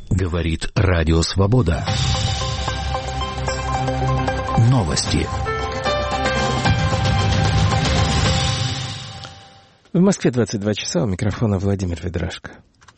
Говорит Радио Свобода. Новости. В Москве 22 часа, у микрофона Владимир Ведрашко.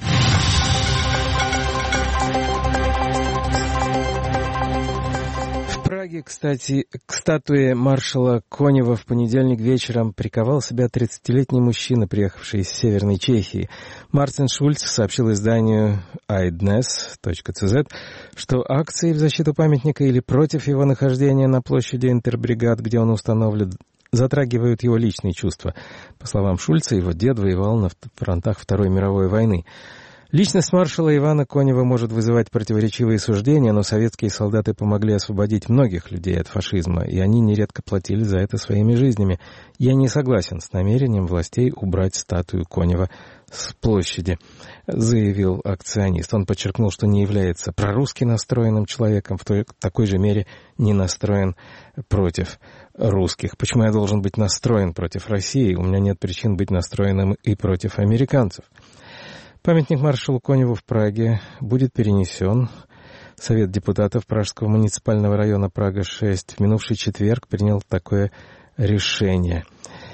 В Праге, кстати, к статуе маршала Конева в понедельник вечером приковал себя 30-летний мужчина, приехавший из Северной Чехии. Мартин Шульц сообщил изданию iDnes.cz, что акции в защиту памятника или против его нахождения на площади Интербригад, где он установлен, затрагивают его личные чувства. По словам Шульца, его дед воевал на фронтах Второй мировой войны. Личность маршала Ивана Конева может вызывать противоречивые суждения, но советские солдаты помогли освободить многих людей от фашизма, и они нередко платили за это своими жизнями. Я не согласен с намерением властей убрать статую Конева с площади, заявил акционист. Он подчеркнул, что не является прорусски настроенным человеком, в такой же мере не настроен против русских. Почему я должен быть настроен против России? У меня нет причин быть настроенным и против американцев. Памятник маршалу Коневу в Праге будет перенесен. Совет депутатов Пражского муниципального района Прага-6 в минувший четверг принял такое решение.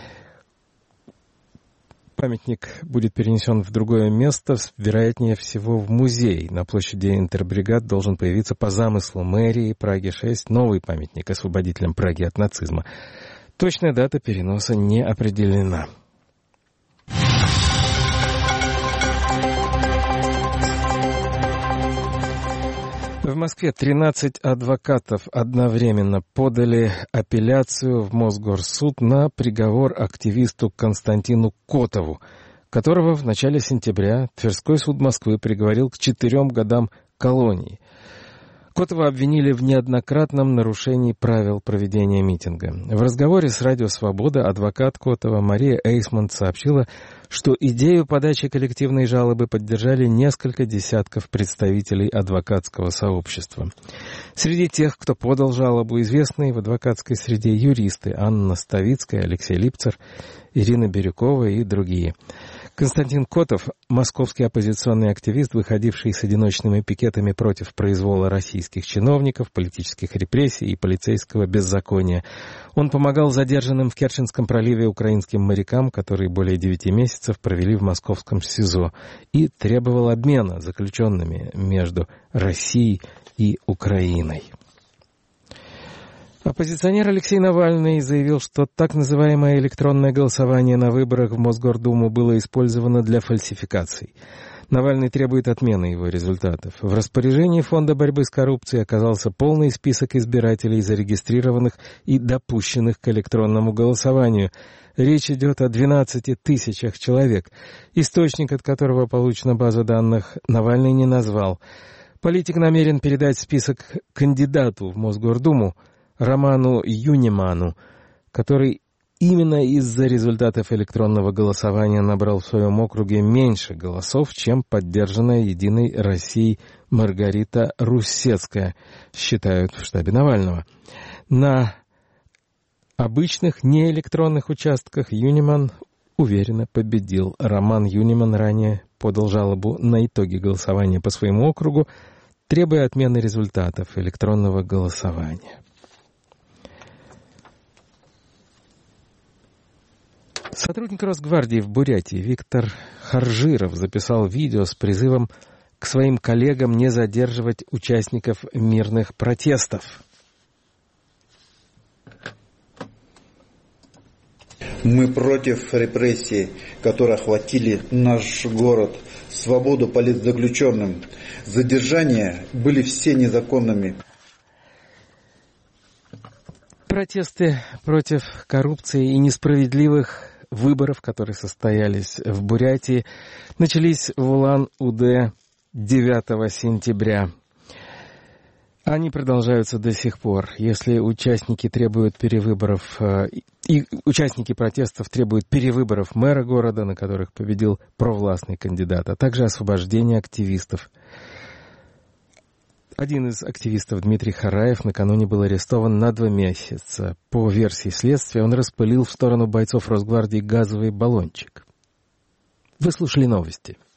Памятник будет перенесен в другое место, вероятнее всего в музей. На площади Интербригад должен появиться по замыслу мэрии Праги-6 новый памятник освободителям Праги от нацизма. Точная дата переноса не определена. В Москве 13 адвокатов одновременно подали апелляцию в Мосгорсуд на приговор активисту Константину Котову, которого в начале сентября Тверской суд Москвы приговорил к 4 годам колонии. Котова обвинили в неоднократном нарушении правил проведения митинга. В разговоре с Радио Свобода адвокат Котова Мария Эйсмонт сообщила, что идею подачи коллективной жалобы поддержали несколько десятков представителей адвокатского сообщества. Среди тех, кто подал жалобу, известные в адвокатской среде юристы Анна Ставицкая, Алексей Липцер, Ирина Бирюкова и другие. Константин Котов – московский оппозиционный активист, выходивший с одиночными пикетами против произвола российских чиновников, политических репрессий и полицейского беззакония. Он помогал задержанным в Керченском проливе украинским морякам, которые более 9 месяцев провели в московском СИЗО, и требовал обмена заключенными между Россией и Украиной. Оппозиционер Алексей Навальный заявил, что так называемое электронное голосование на выборах в Мосгордуму было использовано для фальсификаций. Навальный требует отмены его результатов. В распоряжении Фонда борьбы с коррупцией оказался полный список избирателей, зарегистрированных и допущенных к электронному голосованию. Речь идет о 12 тысячах человек. Источник, от которого получена база данных, Навальный не назвал. Политик намерен передать список кандидату в Мосгордуму Роману Юниману, который именно из-за результатов электронного голосования набрал в своем округе меньше голосов, чем поддержанная «Единой Россией» Маргарита Руссецкая, считают в штабе Навального. На обычных неэлектронных участках Юниман уверенно победил. Роман Юниман ранее подал жалобу на итоги голосования по своему округу, требуя отмены результатов электронного голосования. Сотрудник Росгвардии в Бурятии Виктор Харжиров записал видео с призывом к своим коллегам не задерживать участников мирных протестов. Мы против репрессий, которые охватили наш город, свободу политзаключенным. Задержания были все незаконными. Протесты против коррупции и несправедливых выборов, которые состоялись в Бурятии, начались в Улан-Удэ 9 сентября. Они продолжаются до сих пор. Если участники требуют перевыборов, и участники протестов требуют перевыборов мэра города, на которых победил провластный кандидат, а также освобождения активистов. Один из активистов, Дмитрий Хараев, накануне был арестован на 2 месяца. По версии следствия, он распылил в сторону бойцов Росгвардии газовый баллончик. Вы слушали новости.